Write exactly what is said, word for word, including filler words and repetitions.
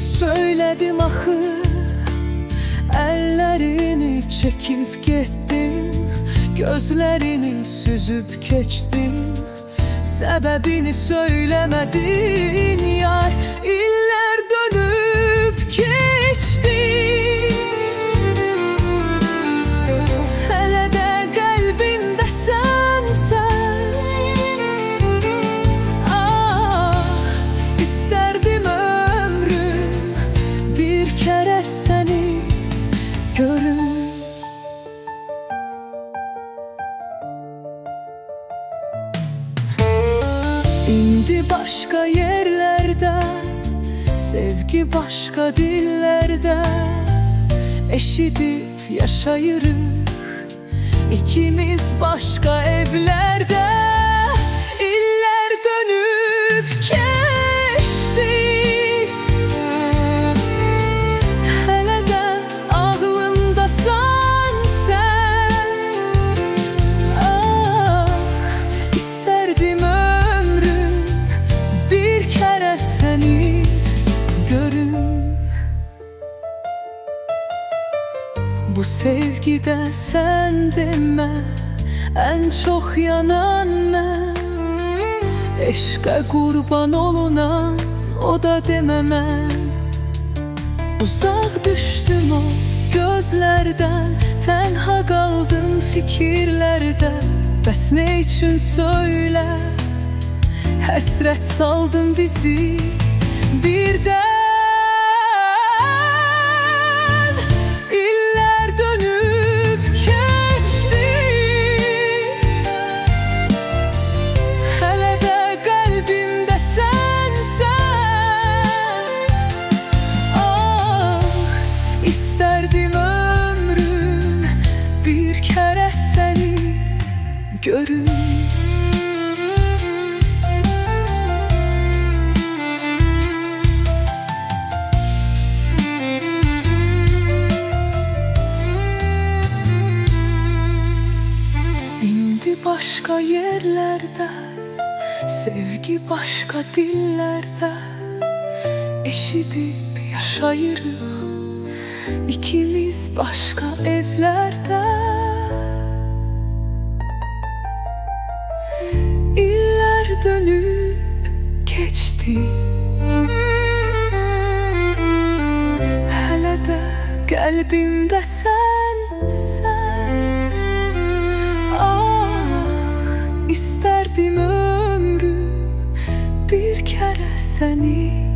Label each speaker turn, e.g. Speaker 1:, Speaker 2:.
Speaker 1: söyledim axı, əllərini çəkib getdin, gözlərini süzüb keçdin, səbəbini söyləmədin yar. İllər dönüb keçdi, hələ də qəlbimdəsən sən. Ah, istərdim ömrüm bir kərə səni görüm. İndi başqa yerlərdə, sevgi başqa dillərdə eşidib yaşayırıq, ikimiz başqa evlərdə. İllər dönüb keçdi, hələ də ağlımdasan sən. Ah, istərdim səni görüm. Bu sevgidə sən demə, ən çox yanan mən. Eşqə qurban olunan o da deməmən. Uzaq düşdüm o gözlərdən, tənha qaldım fikirlərdə. Bəs nə üçün söylə, həsrət saldın bizi birdən. İllər dönüb keçdi, hələ də qəlbimdəsən sən. Ah, istərdim ömrüm bir kərə səni görüm. Başqa yerlərdə, sevgi başqa dillərdə eşidib yaşayırıq, ikimiz başqa evlərdə. İllər dönüb keçdi, hələ də qəlbimdəsən sən. İstərdim ömrüm bir kərə səni